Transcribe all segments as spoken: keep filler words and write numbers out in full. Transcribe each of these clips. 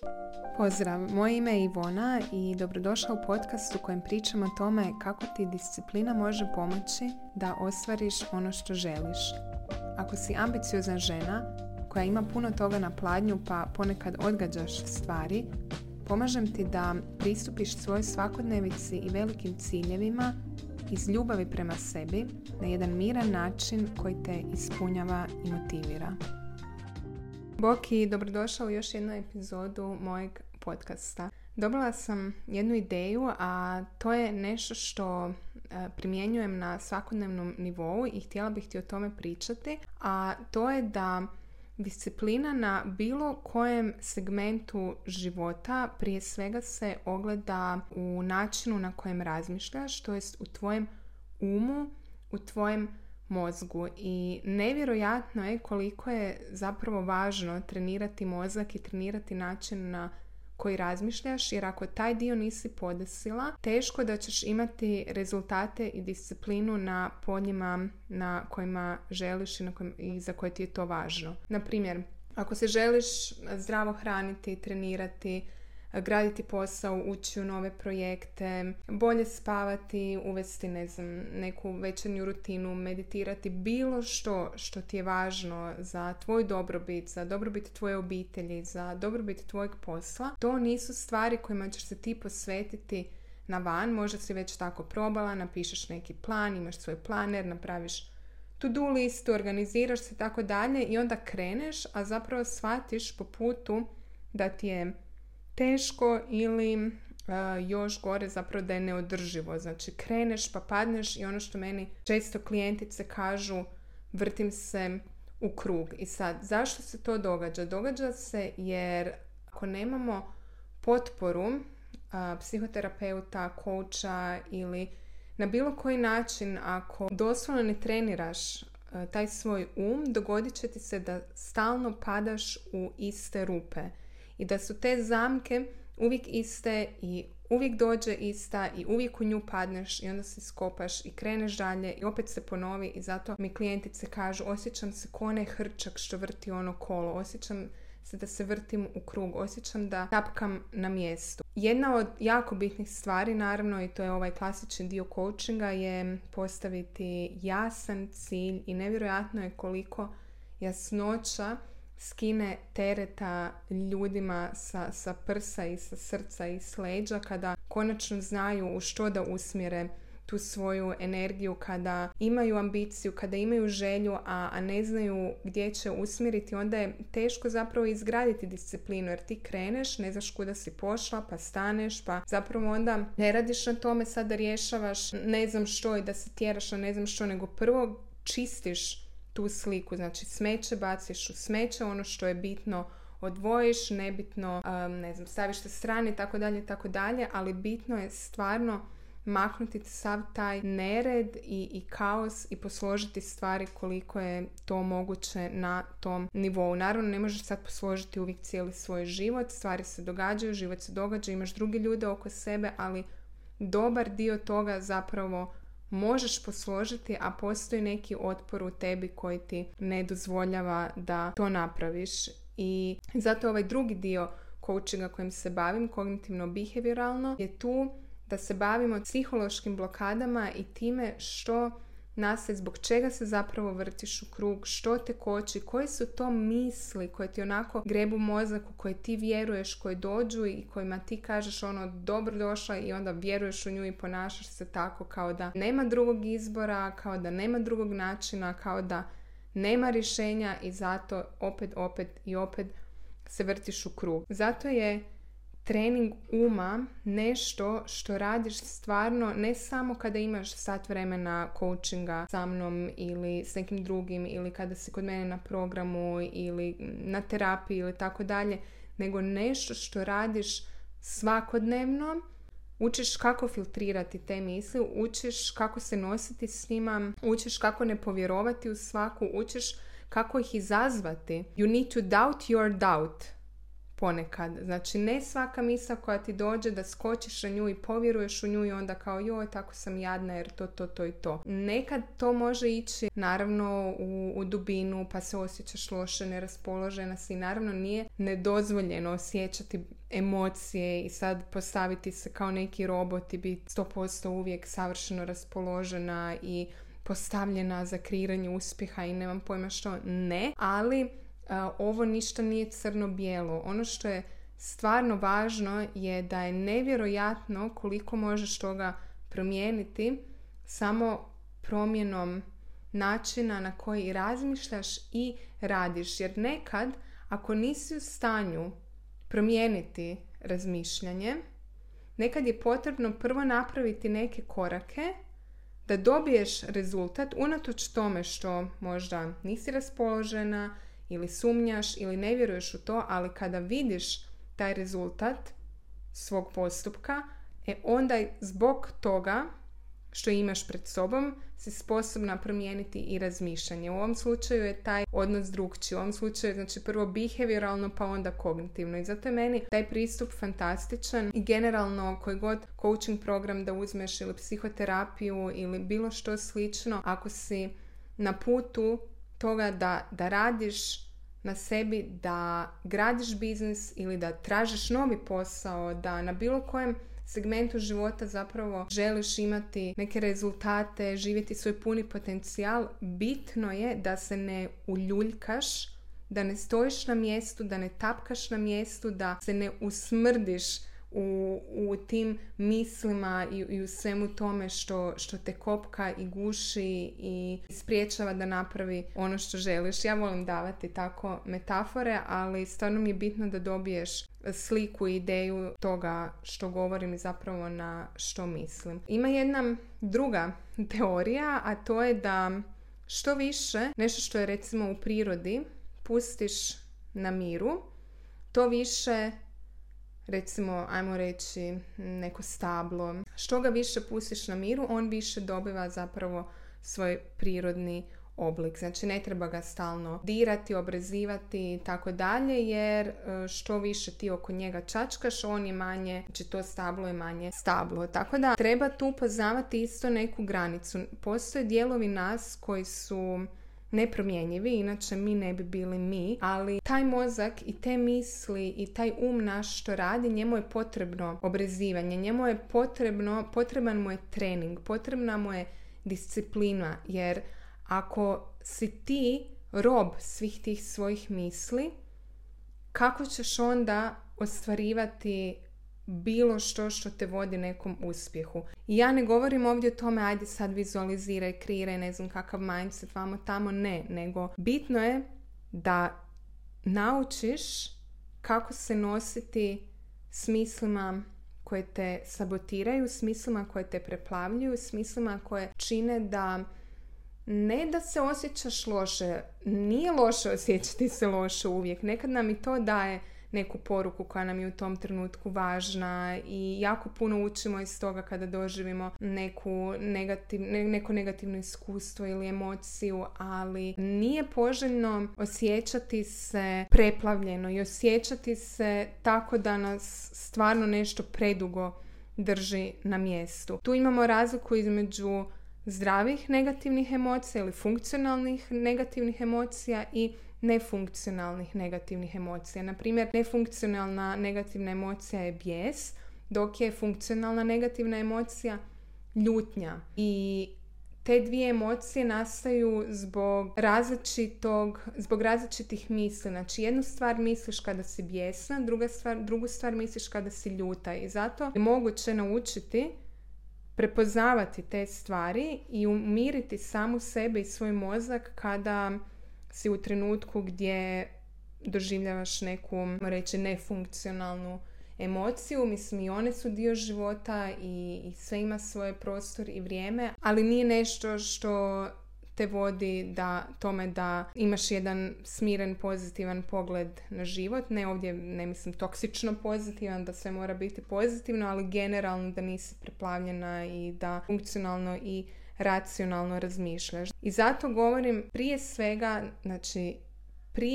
Pozdrav, moje ime je Ivona i dobrodošla u podcast u kojem pričam o tome kako ti disciplina može pomoći da ostvariš ono što želiš. Ako si ambiciozna žena koja ima puno toga na pladnju pa ponekad odgađaš stvari, pomažem ti da pristupiš svojoj svakodnevici i velikim ciljevima iz ljubavi prema sebi na jedan miran način koji te ispunjava i motivira. Bok i dobrodošao u još jednu epizodu mojeg podcasta. Dobila sam jednu ideju, a to je nešto što primjenjujem na svakodnevnom nivou i htjela bih ti o tome pričati, a to je da disciplina na bilo kojem segmentu života prije svega se ogleda u načinu na kojem razmišljaš, to jest u tvojem umu, u tvojem mozgu. I nevjerojatno je koliko je zapravo važno trenirati mozak i trenirati način na koji razmišljaš, jer ako taj dio nisi podesila, teško da ćeš imati rezultate i disciplinu na poljima na kojima želiš i, na kojim, i za koje ti je to važno. Na primjer, ako se želiš zdravo hraniti, trenirati, graditi posao, ući u nove projekte, bolje spavati, uvesti ne znam, neku večernju rutinu, meditirati, bilo što što ti je važno za tvoj dobrobit, za dobrobit tvoje obitelji, za dobrobit tvojeg posla, to nisu stvari kojima ćeš se ti posvetiti na van. Možda si već tako probala, napišeš neki plan, imaš svoj planer, napraviš to-do listu, organiziraš se tako dalje i onda kreneš, a zapravo shvatiš po putu da ti je teško ili uh, još gore zapravo da je neodrživo. Znači kreneš pa padneš i ono što meni često klijentice kažu, vrtim se u krug. I sad, zašto se to događa? Događa se jer ako nemamo potporu uh, psihoterapeuta, kouča ili na bilo koji način, ako doslovno ne treniraš uh, taj svoj um, dogodit će ti se da stalno padaš u iste rupe. I da su te zamke uvijek iste i uvijek dođe ista i uvijek u nju padneš i onda se skopaš i kreneš dalje i opet se ponovi. I zato mi klijentice kažu, osjećam se ko onaj hrčak što vrti ono kolo, osjećam se da se vrtim u krug, osjećam da tapkam na mjestu. Jedna od jako bitnih stvari, naravno, i to je ovaj klasični dio coachinga, je postaviti jasan cilj i nevjerojatno je koliko jasnoća skine tereta ljudima sa, sa prsa i sa srca i s leđa kada konačno znaju u što da usmjere tu svoju energiju, kada imaju ambiciju, kada imaju želju, a, a ne znaju gdje će usmjeriti. Onda je teško zapravo izgraditi disciplinu, jer ti kreneš, ne znaš kuda si pošla, pa staneš, pa zapravo onda ne radiš na tome sad da rješavaš ne znam što i da se tjeraš na ne znam što, nego prvo čistiš tu sliku, znači smeće baciš u smeće, ono što je bitno odvojiš, nebitno, um, ne znam, staviš sa strane i tako dalje, tako dalje, ali bitno je stvarno maknuti sav taj nered i, i kaos i posložiti stvari koliko je to moguće na tom nivou. Naravno, ne možeš sad posložiti uvijek cijeli svoj život, stvari se događaju, život se događa, imaš druge ljude oko sebe, ali dobar dio toga zapravo možeš posložiti, a postoji neki otpor u tebi koji ti ne dozvoljava da to napraviš. I zato ovaj drugi dio coachinga kojim se bavim, kognitivno-behavioralno, je tu da se bavimo psihološkim blokadama i time što nastaje, zbog čega se zapravo vrtiš u krug, što te koči, koje su to misli koje ti onako grebu mozak, u koje ti vjeruješ, koje dođu i kojima ti kažeš ono dobro došla i onda vjeruješ u nju i ponašaš se tako kao da nema drugog izbora, kao da nema drugog načina, kao da nema rješenja i zato opet, opet i opet se vrtiš u krug. Zato je trening uma nešto što radiš stvarno ne samo kada imaš sat vremena coachinga sa mnom ili s nekim drugim ili kada si kod mene na programu ili na terapiji ili tako dalje, nego nešto što radiš svakodnevno. Učiš kako filtrirati te misli, učiš kako se nositi s njima, učiš kako ne povjerovati u svaku, učiš kako ih izazvati. You need to doubt your doubt. ponekad. Znači, ne svaka misao koja ti dođe da skočiš na nju i povjeruješ u nju i onda kao joj, tako sam jadna jer to, to, to i to. Nekad to može ići naravno u, u dubinu pa se osjećaš loše, neraspoložena si. Naravno nije nedozvoljeno osjećati emocije i sad postaviti se kao neki robot i biti sto posto uvijek savršeno raspoložena i postavljena za kreiranje uspjeha i nemam pojma što. Ne, ali Uh, ovo ništa nije crno-bijelo. Ono što je stvarno važno je da je nevjerojatno koliko možeš toga promijeniti samo promjenom načina na koji razmišljaš i radiš. Jer nekad, ako nisi u stanju promijeniti razmišljanje, nekad je potrebno prvo napraviti neke korake da dobiješ rezultat unatoč tome što možda nisi raspoložena ili sumnjaš ili ne vjeruješ u to, ali kada vidiš taj rezultat svog postupka, e onda zbog toga što imaš pred sobom si sposobna promijeniti i razmišljanje. U ovom slučaju je taj odnos drukčiji. U ovom slučaju znači prvo behavioralno pa onda kognitivno. I zato je meni taj pristup fantastičan i generalno koji god coaching program da uzmeš ili psihoterapiju ili bilo što slično, ako si na putu toga da, da radiš na sebi, da gradiš biznis ili da tražiš novi posao, da na bilo kojem segmentu života zapravo želiš imati neke rezultate, živjeti svoj puni potencijal, bitno je da se ne uljuljkaš, da ne stojiš na mjestu, da ne tapkaš na mjestu, da se ne usmrdiš u, u tim mislima i, i u svemu tome što, što te kopka i guši i spriječava da napravi ono što želiš. Ja volim davati tako metafore, ali stvarno mi je bitno da dobiješ sliku i ideju toga što govorim i zapravo na što mislim. Ima jedna druga teorija, a to je da što više nešto što je recimo u prirodi pustiš na miru, to više, recimo, ajmo reći, neko stablo, što ga više pustiš na miru, on više dobiva zapravo svoj prirodni oblik. Znači, ne treba ga stalno dirati, obrezivati i tako dalje, jer što više ti oko njega čačkaš, on je manje, znači to stablo je manje stablo. Tako da treba tu poznavati isto neku granicu. Postoje dijelovi nas koji su nepromjenjivi, inače mi ne bi bili mi, ali taj mozak i te misli i taj um naš što radi, njemu je potrebno obrezivanje, njemu je potrebno, potreban mu je trening, potrebna mu je disciplina, jer ako si ti rob svih tih svojih misli, kako ćeš onda ostvarivati bilo što što te vodi nekom uspjehu? I ja ne govorim ovdje o tome ajde sad vizualiziraj, kreiraj, ne znam kakav mindset, vamo tamo, ne, nego bitno je da naučiš kako se nositi s mislima koje te sabotiraju, s mislima koje te preplavljuju, s mislima koje čine da ne da se osjećaš loše, nije loše osjećati se loše uvijek, nekad nam i to daje neku poruku koja nam je u tom trenutku važna i jako puno učimo iz toga kada doživimo neku negativ, ne, neko negativno iskustvo ili emociju, ali nije poželjno osjećati se preplavljeno i osjećati se tako da nas stvarno nešto predugo drži na mjestu. Tu imamo razliku između zdravih negativnih emocija ili funkcionalnih negativnih emocija i nefunkcionalnih negativnih emocija. Na primjer, nefunkcionalna negativna emocija je bijes, dok je funkcionalna negativna emocija ljutnja. I te dvije emocije nastaju zbog različitog, zbog različitih misli. Znači, jednu stvar misliš kada si bijesna, druga stvar, drugu stvar misliš kada si ljuta. I zato je moguće naučiti prepoznavati te stvari i umiriti samu sebe i svoj mozak kada si u trenutku gdje doživljavaš neku, reći, nefunkcionalnu emociju. Mislim, i one su dio života i, i sve ima svoj prostor i vrijeme, ali nije nešto što te vodi da tome da imaš jedan smiren, pozitivan pogled na život. Ne, ovdje ne mislim toksično pozitivan, da sve mora biti pozitivno, ali generalno da nisi preplavljena i da funkcionalno i racionalno razmišljaš. I zato govorim prije svega, znači prije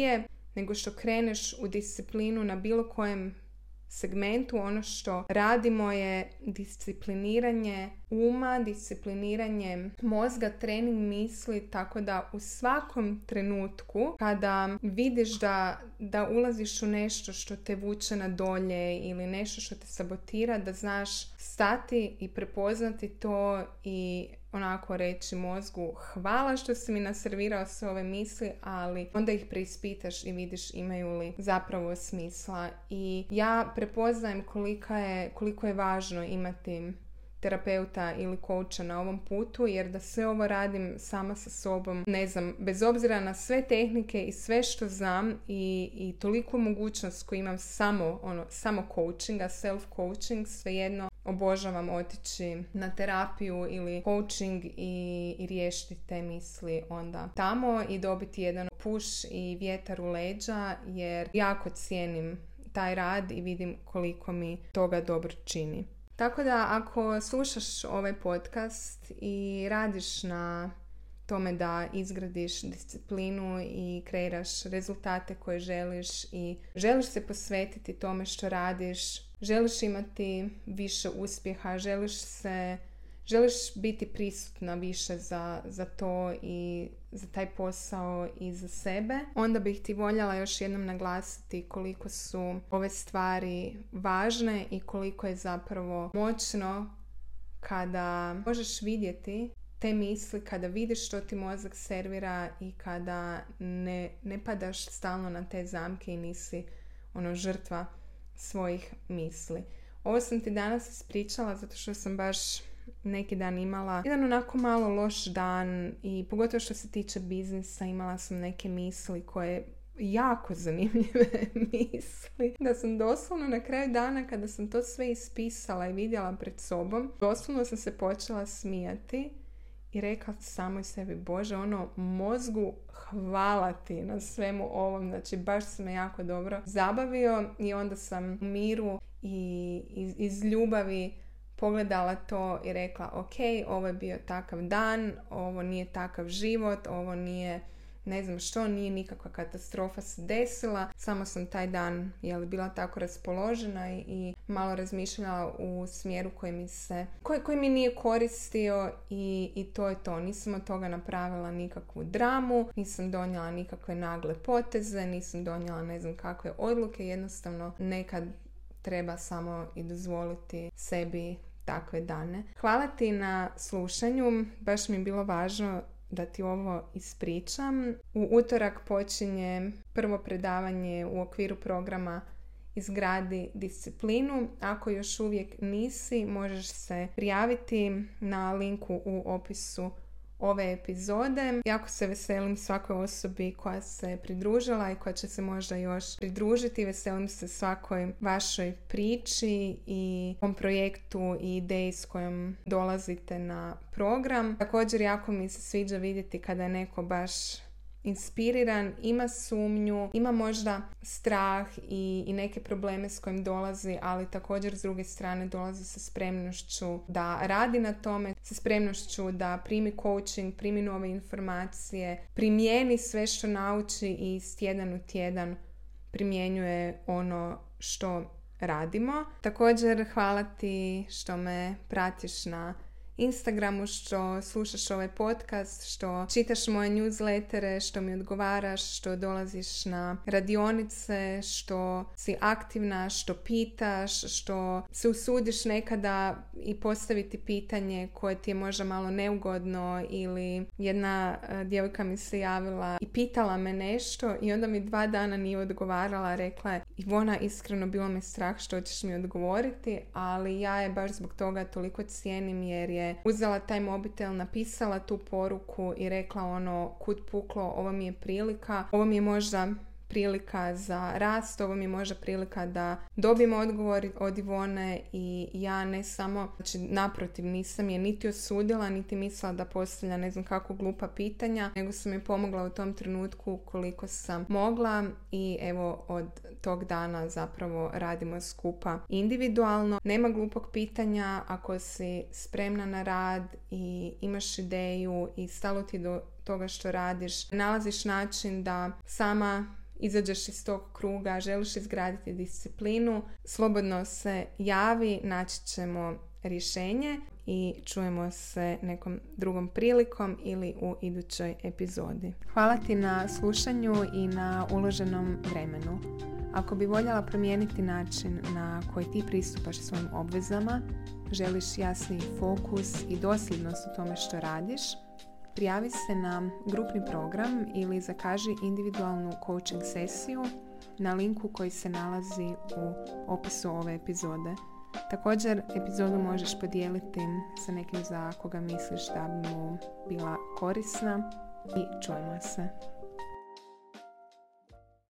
nego što kreneš u disciplinu na bilo kojem segmentu. Ono što radimo je discipliniranje uma, discipliniranje mozga, trening misli, tako da u svakom trenutku kada vidiš da, da ulaziš u nešto što te vuče na dolje ili nešto što te sabotira, da znaš stati i prepoznati to i onako reći mozgu hvala što si mi naservirao sve ove misli, ali onda ih preispitaš i vidiš imaju li zapravo smisla. I ja prepoznajem koliko je, koliko je važno imati terapeuta ili coacha na ovom putu, jer da sve ovo radim sama sa sobom, ne znam, bez obzira na sve tehnike i sve što znam i, i toliko mogućnost koju imam samo, ono, samo coachinga, self-coaching, svejedno obožavam otići na terapiju ili coaching i, i riješiti te misli onda tamo i dobiti jedan push i vjetar u leđa, jer jako cijenim taj rad i vidim koliko mi toga dobro čini. Tako da ako slušaš ovaj podcast i radiš na tome da izgradiš disciplinu i kreiraš rezultate koje želiš i želiš se posvetiti tome što radiš, želiš imati više uspjeha, želiš se, želiš biti prisutna više za, za to i za taj posao i za sebe, onda bih ti voljela još jednom naglasiti koliko su ove stvari važne i koliko je zapravo moćno kada možeš vidjeti te misli, kada vidiš što ti mozak servira i kada ne, ne padaš stalno na te zamke i nisi ono žrtva svojih misli. Ovo sam ti danas ispričala zato što sam baš neki dan imala jedan onako malo loš dan i pogotovo što se tiče biznisa imala sam neke misli koje jako zanimljive misli, da sam doslovno na kraju dana kada sam to sve ispisala i vidjela pred sobom, doslovno sam se počela smijati i rekla samoj sebi, Bože, ono, mozgu hvala ti na svemu ovom, znači baš se me jako dobro zabavio i onda sam u miru i iz, iz ljubavi pogledala to i rekla, ok, ovo je bio takav dan, ovo nije takav život, ovo nije, ne znam što, nije nikakva katastrofa se desila, samo sam taj dan jel, bila tako raspoložena i, i malo razmišljala u smjeru koji mi se, koji, koji mi nije koristio i, i to je to. Nisam od toga napravila nikakvu dramu, nisam donijela nikakve nagle poteze, nisam donijela ne znam kakve odluke, jednostavno nekad treba samo i dozvoliti sebi takve dane. Hvala ti na slušanju, baš mi je bilo važno da ti ovo ispričam. U utorak počinje prvo predavanje u okviru programa Izgradi disciplinu. Ako još uvijek nisi, možeš se prijaviti na linku u opisu ove epizode. Jako se veselim svakoj osobi koja se pridružila i koja će se možda još pridružiti. Veselim se svakoj vašoj priči i ovom projektu i ideji s kojom dolazite na program. Također jako mi se sviđa vidjeti kada je neko baš inspiriran, ima sumnju, ima možda strah i, i neke probleme s kojim dolazi, ali također s druge strane dolazi sa spremnošću da radi na tome, sa spremnošću da primi coaching, primi nove informacije, primijeni sve što nauči i iz tjedan u tjedan primjenjuje ono što radimo. Također hvala ti što me pratiš na Instagramu, što slušaš ovaj podcast, što čitaš moje newslettere, što mi odgovaraš, što dolaziš na radionice, što si aktivna, što pitaš, što se usudiš nekada i postaviti pitanje koje ti je možda malo neugodno, ili jedna djevojka mi se javila i pitala me nešto i onda mi dva dana nije odgovarala, rekla je, Ivona, iskreno bilo me strah što ćeš mi odgovoriti, ali ja je baš zbog toga toliko cijenim jer je uzela taj mobitel, napisala tu poruku i rekla ono, kud puklo, ovo mi je prilika, ovo mi je možda prilika za rast, ovo mi je možda prilika da dobijem odgovor od Ivone i ja ne samo, znači naprotiv, nisam je niti osudila, niti mislila da postavlja ne znam kako glupa pitanja, nego sam je pomogla u tom trenutku koliko sam mogla i evo od tog dana zapravo radimo skupa individualno. Nema glupog pitanja ako si spremna na rad i imaš ideju i stalo ti do toga što radiš, nalaziš način da sama izađeš iz tog kruga, želiš izgraditi disciplinu, slobodno se javi, naći ćemo rješenje i čujemo se nekom drugom prilikom ili u idućoj epizodi. Hvala ti na slušanju i na uloženom vremenu. Ako bi voljela promijeniti način na koji ti pristupaš svojim obvezama, želiš jasniji fokus i dosljednost u tome što radiš, prijavi se na grupni program ili zakaži individualnu coaching sesiju na linku koji se nalazi u opisu ove epizode. Također, epizodu možeš podijeliti sa nekim za koga misliš da bi mu bila korisna i čujemo se.